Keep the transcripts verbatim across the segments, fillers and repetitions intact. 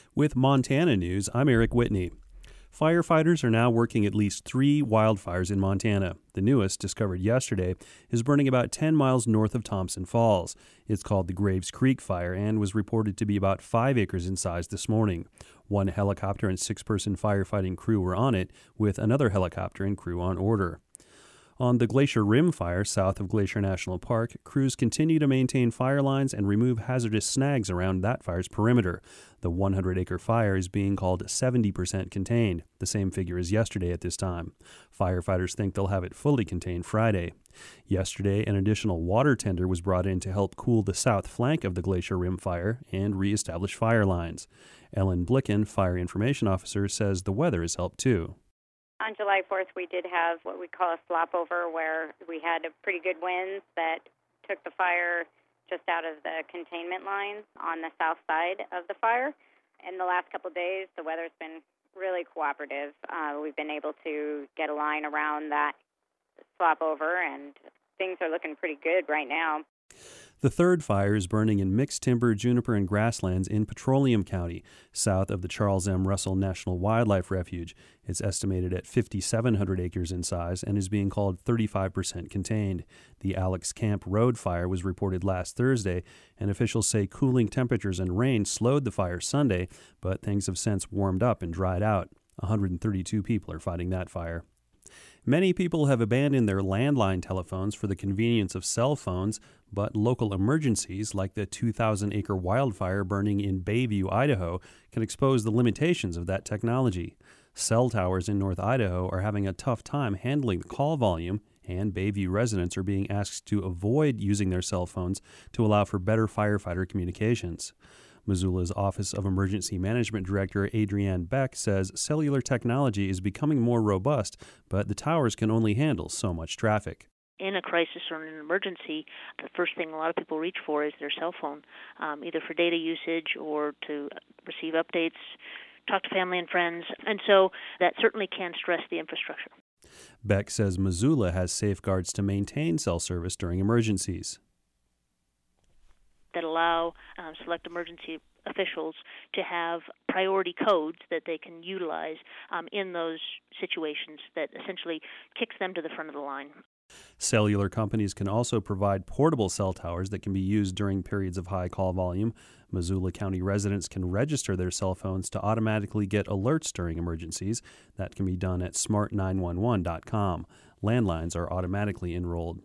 With Montana News, I'm Eric Whitney. Firefighters are now working at least three wildfires in Montana. The newest, discovered yesterday, is burning about ten miles north of Thompson Falls. It's called the Graves Creek Fire and was reported to be about five acres in size this morning. One helicopter and six-person firefighting crew were on it, with another helicopter and crew on order. On the Glacier Rim Fire south of Glacier National Park, crews continue to maintain fire lines and remove hazardous snags around that fire's perimeter. The one hundred acre fire is being called seventy percent contained, the same figure as yesterday at this time. Firefighters think they'll have it fully contained Friday. Yesterday, an additional water tender was brought in to help cool the south flank of the Glacier Rim Fire and reestablish fire lines. Ellen Blicken, Fire Information Officer, says the weather has helped too. On July fourth, we did have what we call a slop over, where we had a pretty good winds that took the fire just out of the containment line on the south side of the fire. In the last couple of days, the weather's been really cooperative. Uh, we've been able to get a line around that slop over, and things are looking pretty good right now. The third fire is burning in mixed timber, juniper, and grasslands in Petroleum County, south of the Charles M. Russell National Wildlife Refuge. It's estimated at five thousand seven hundred acres in size and is being called thirty-five percent contained. The Alex Camp Road fire was reported last Thursday, and officials say cooling temperatures and rain slowed the fire Sunday, but things have since warmed up and dried out. one hundred thirty-two people are fighting that fire. Many people have abandoned their landline telephones for the convenience of cell phones, but local emergencies like the two thousand acre wildfire burning in Bayview, Idaho, can expose the limitations of that technology. Cell towers in North Idaho are having a tough time handling the call volume, and Bayview residents are being asked to avoid using their cell phones to allow for better firefighter communications. Missoula's Office of Emergency Management Director Adrienne Beck says cellular technology is becoming more robust, but the towers can only handle so much traffic. In a crisis or in an emergency, the first thing a lot of people reach for is their cell phone, um, either for data usage or to receive updates, talk to family and friends, and so that certainly can stress the infrastructure. Beck says Missoula has safeguards to maintain cell service during emergencies that allow um, select emergency officials to have priority codes that they can utilize um, in those situations that essentially kicks them to the front of the line. Cellular companies can also provide portable cell towers that can be used during periods of high call volume. Missoula County residents can register their cell phones to automatically get alerts during emergencies. That can be done at smart nine one one dot com. Landlines are automatically enrolled.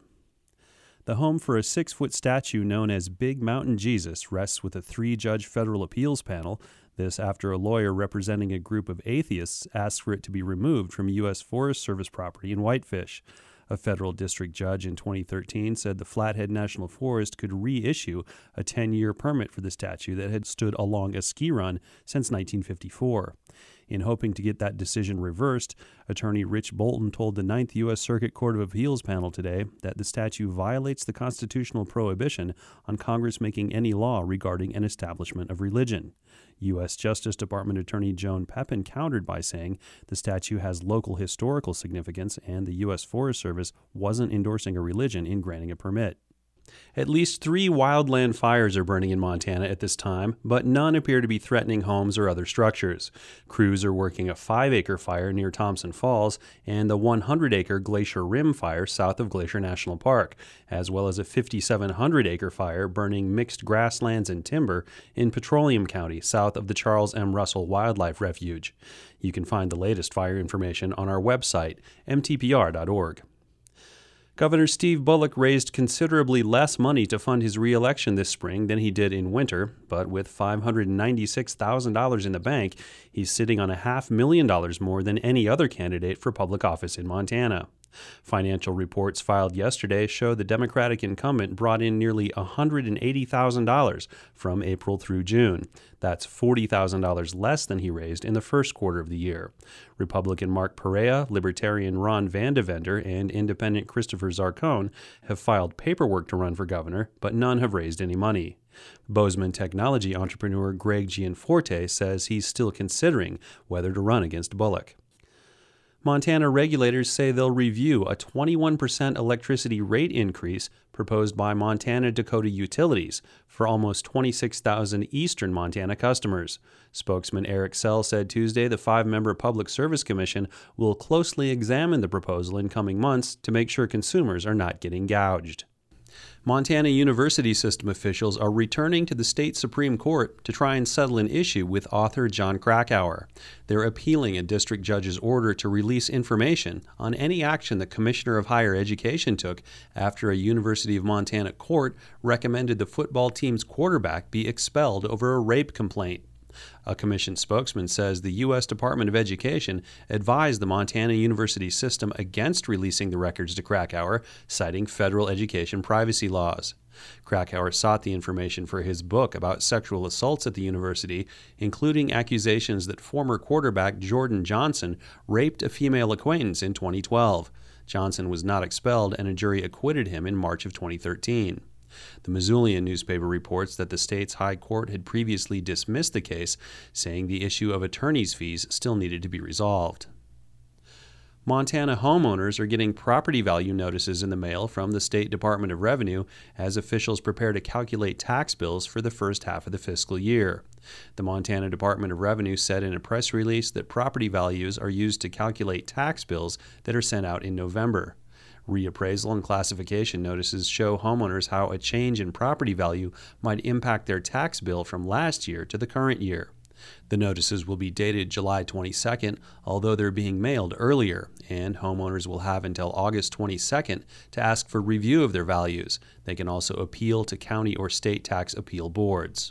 The home for a six-foot statue known as Big Mountain Jesus rests with a three-judge federal appeals panel. This after a lawyer representing a group of atheists asked for it to be removed from U S Forest Service property in Whitefish. A federal district judge in twenty thirteen said the Flathead National Forest could reissue a ten-year permit for the statue that had stood along a ski run since nineteen fifty-four. In hoping to get that decision reversed, attorney Rich Bolton told the Ninth U S Circuit Court of Appeals panel today that the statue violates the constitutional prohibition on Congress making any law regarding an establishment of religion. U S Justice Department Attorney Joan Pepin countered by saying the statue has local historical significance and the U S Forest Service wasn't endorsing a religion in granting a permit. At least three wildland fires are burning in Montana at this time, but none appear to be threatening homes or other structures. Crews are working a five acre fire near Thompson Falls and the one hundred acre Glacier Rim fire south of Glacier National Park, as well as a five thousand seven hundred acre fire burning mixed grasslands and timber in Petroleum County south of the Charles M. Russell Wildlife Refuge. You can find the latest fire information on our website, m t p r dot org. Governor Steve Bullock raised considerably less money to fund his re-election this spring than he did in winter, but with five hundred ninety-six thousand dollars in the bank, he's sitting on a half million dollars more than any other candidate for public office in Montana. Financial reports filed yesterday show the Democratic incumbent brought in nearly one hundred eighty thousand dollars from April through June. That's forty thousand dollars less than he raised in the first quarter of the year. Republican Mark Perea, Libertarian Ron Vandevender, and Independent Christopher Zarcone have filed paperwork to run for governor, but none have raised any money. Bozeman technology entrepreneur Greg Gianforte says he's still considering whether to run against Bullock. Montana regulators say they'll review a twenty-one percent electricity rate increase proposed by Montana Dakota Utilities for almost twenty-six thousand eastern Montana customers. Spokesman Eric Sell said Tuesday the five-member Public Service Commission will closely examine the proposal in coming months to make sure consumers are not getting gouged. Montana University System officials are returning to the state Supreme Court to try and settle an issue with author Jon Krakauer. They're appealing a district judge's order to release information on any action the Commissioner of Higher Education took after a University of Montana court recommended the football team's quarterback be expelled over a rape complaint. A commission spokesman says the U S Department of Education advised the Montana University system against releasing the records to Krakauer, citing federal education privacy laws. Krakauer sought the information for his book about sexual assaults at the university, including accusations that former quarterback Jordan Johnson raped a female acquaintance in twenty twelve. Johnson was not expelled, and a jury acquitted him in March of twenty thirteen. The Missoulian newspaper reports that the state's high court had previously dismissed the case, saying the issue of attorney's fees still needed to be resolved. Montana homeowners are getting property value notices in the mail from the State Department of Revenue as officials prepare to calculate tax bills for the first half of the fiscal year. The Montana Department of Revenue said in a press release that property values are used to calculate tax bills that are sent out in November. Reappraisal and classification notices show homeowners how a change in property value might impact their tax bill from last year to the current year. The notices will be dated July twenty-second, although they're being mailed earlier, and homeowners will have until August twenty-second to ask for review of their values. They can also appeal to county or state tax appeal boards.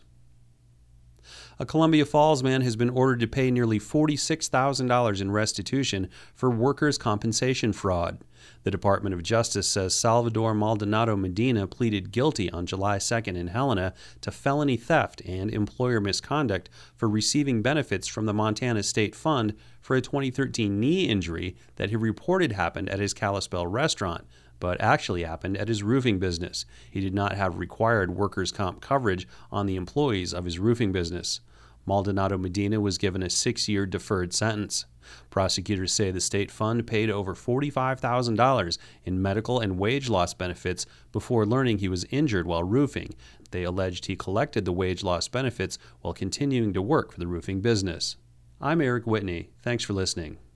A Columbia Falls man has been ordered to pay nearly forty-six thousand dollars in restitution for workers' compensation fraud. The Department of Justice says Salvador Maldonado Medina pleaded guilty on July second in Helena to felony theft and employer misconduct for receiving benefits from the Montana State Fund for a twenty thirteen knee injury that he reported happened at his Kalispell restaurant, but actually happened at his roofing business. He did not have required workers' comp coverage on the employees of his roofing business. Maldonado Medina was given a six-year deferred sentence. Prosecutors say the state fund paid over forty-five thousand dollars in medical and wage loss benefits before learning he was injured while roofing. They alleged he collected the wage loss benefits while continuing to work for the roofing business. I'm Eric Whitney. Thanks for listening.